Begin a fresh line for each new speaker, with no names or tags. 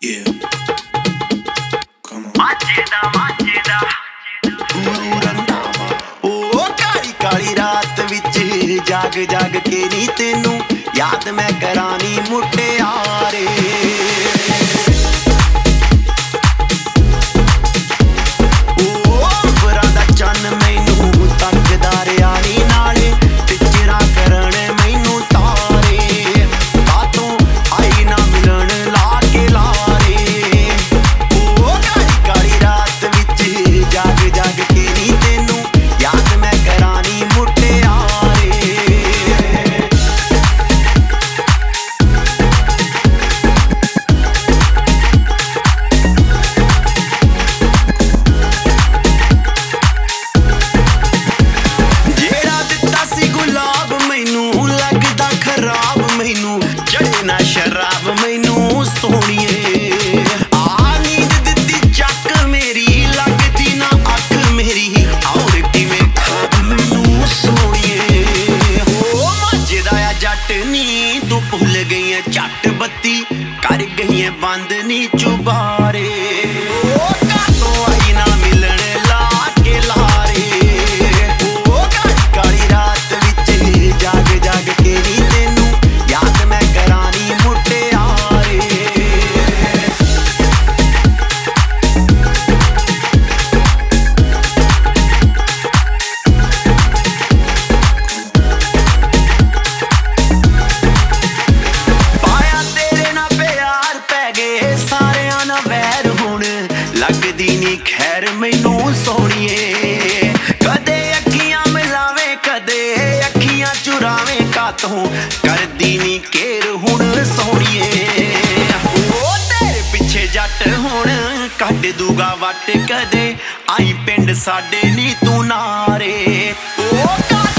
Yeah. Come on. Majeda Guru Randhawa ओ काली काली रात विच जाग जाग के नी तेनू याद मैं करानी मुटियारे शराब मैनू सोहणीए आ नींद दित्ती चक मेरी लगदी ना अख मेरी और किवें खाब मैनू सोहणीए ओ मजदा आ जट नी तू भुल गई है झट बत्ती कर गई है बंद नी चुबारे ओ कातों आई ना मिलन ला के लारे ओ काली काली रात विच जाग जाग के नी तेनू याद मैं करानी लगदी नी खैर मैनू सोहणीए कदे अखियां मिलावे कदे अखियां चुरावे कातों करदी नी केर हुण सोहणीए ओ तेरे पिछे जट हुण कढ दूगा वट कदे आई पिंड साडे नी तू नारे ओ